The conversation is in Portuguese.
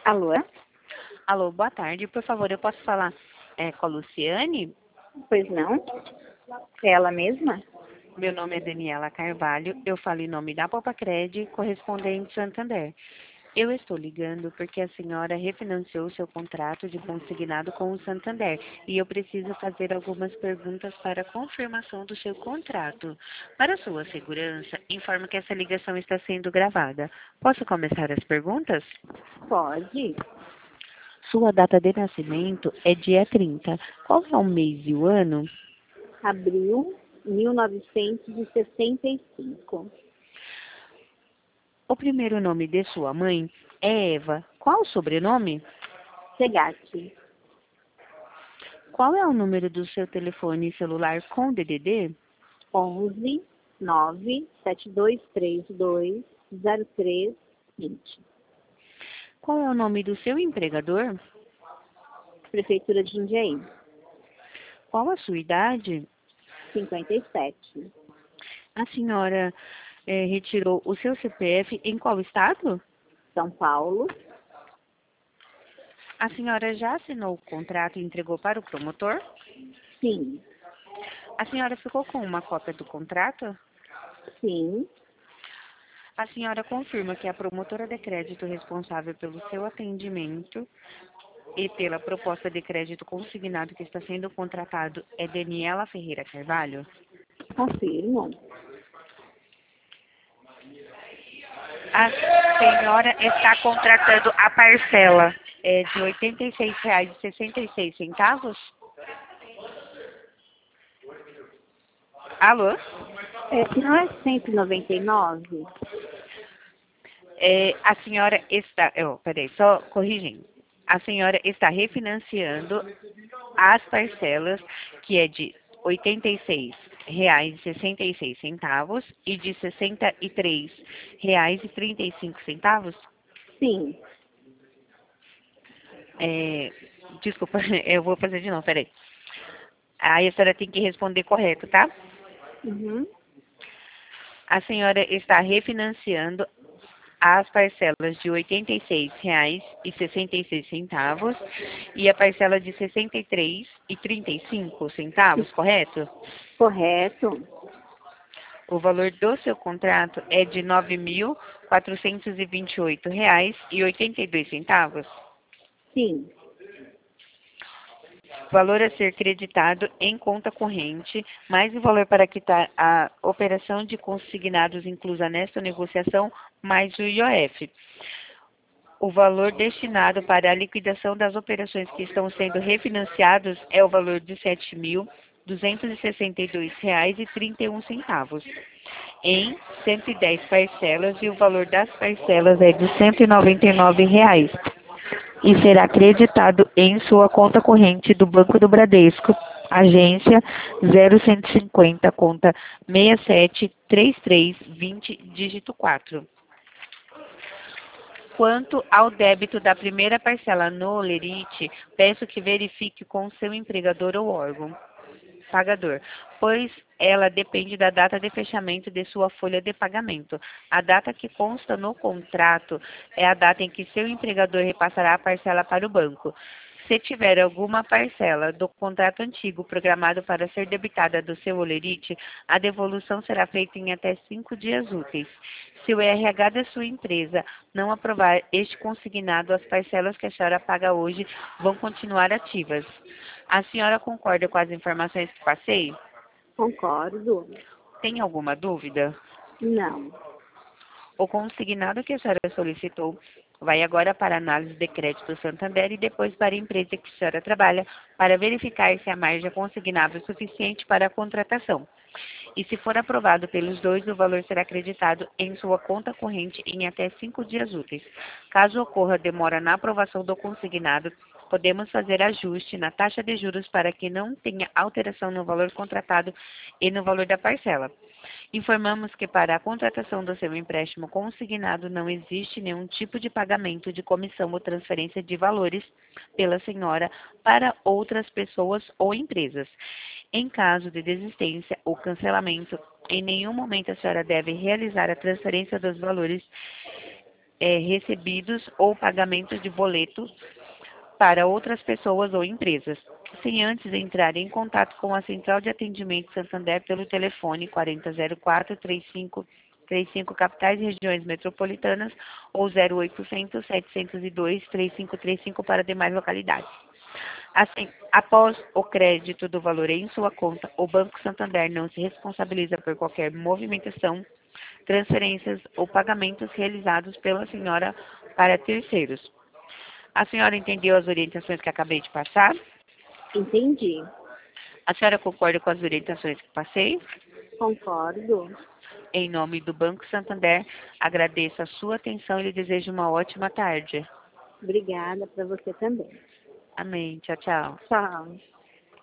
Alô? Alô, boa tarde. Por favor, eu posso falar com a Luciane? Pois não? É ela mesma? Meu nome é Daniela Carvalho. Eu falo em nome da Popacred, correspondente Santander. Eu estou ligando porque a senhora refinanciou seu contrato de consignado com o Santander e eu preciso fazer algumas perguntas para confirmação do seu contrato. Para sua segurança, informo que essa ligação está sendo gravada. Posso começar as perguntas? Pode. Sua data de nascimento é dia 30. Qual é o mês e o ano? Abril 1965. O primeiro nome de sua mãe é Eva. Qual o sobrenome? Segate. Qual é o número do seu telefone celular com DDD? 11 9 7232 0320. Qual é o nome do seu empregador? Prefeitura de Jundiaí. Qual a sua idade? 57. A senhora retirou o seu CPF em qual estado? São Paulo. A senhora já assinou o contrato e entregou para o promotor? Sim. A senhora ficou com uma cópia do contrato? Sim. A senhora confirma que a promotora de crédito responsável pelo seu atendimento e pela proposta de crédito consignado que está sendo contratado é Daniela Ferreira Carvalho? Confirmo. A senhora está contratando a parcela de R$ 86,66? Alô? Não é 199? A senhora está... peraí, só corrigindo. A senhora está refinanciando as parcelas que é de R$ 86,66 e de R$ 63,35? Sim. Desculpa, eu vou fazer de novo, peraí. Aí a senhora tem que responder correto, tá? Uhum. A senhora está refinanciando as parcelas de R$ 86,66 e a parcela de R$ 63,35, correto? Correto. O valor do seu contrato é de R$ 9.428,82. Sim. Valor a ser creditado em conta corrente, mais o valor para quitar a operação de consignados inclusa nesta negociação, mais o IOF. O valor destinado para a liquidação das operações que estão sendo refinanciadas é o valor de R$ 7.262,31 em 110 parcelas e o valor das parcelas é de R$ 199 e será creditado em sua conta corrente do Banco do Bradesco, agência 0150, conta 673320, dígito 4. Quanto ao débito da primeira parcela no Lerite, peço que verifique com seu empregador ou órgão pagador, pois ela depende da data de fechamento de sua folha de pagamento. A data que consta no contrato é a data em que seu empregador repassará a parcela para o banco. Se tiver alguma parcela do contrato antigo programado para ser debitada do seu holerite, a devolução será feita em até 5 dias úteis. Se o RH da sua empresa não aprovar este consignado, as parcelas que a senhora paga hoje vão continuar ativas. A senhora concorda com as informações que passei? Concordo. Tem alguma dúvida? Não. O consignado que a senhora solicitou vai agora para a análise de crédito Santander e depois para a empresa que a senhora trabalha para verificar se a margem consignável é suficiente para a contratação. E se for aprovado pelos dois, o valor será acreditado em sua conta corrente em até 5 dias úteis. Caso ocorra demora na aprovação do consignado, podemos fazer ajuste na taxa de juros para que não tenha alteração no valor contratado e no valor da parcela. Informamos que para a contratação do seu empréstimo consignado não existe nenhum tipo de pagamento de comissão ou transferência de valores pela senhora para outras pessoas ou empresas. Em caso de desistência ou cancelamento, em nenhum momento a senhora deve realizar a transferência dos valores recebidos ou pagamentos de boletos para outras pessoas ou empresas, sem antes entrar em contato com a Central de Atendimento Santander pelo telefone 4004-3535 capitais e regiões metropolitanas ou 0800 702 3535 para demais localidades. Assim, após o crédito do valor em sua conta, o Banco Santander não se responsabiliza por qualquer movimentação, transferências ou pagamentos realizados pela senhora para terceiros. A senhora entendeu as orientações que acabei de passar? Entendi. A senhora concorda com as orientações que passei? Concordo. Em nome do Banco Santander, agradeço a sua atenção e lhe desejo uma ótima tarde. Obrigada para você também. Amém. Tchau, tchau. Tchau.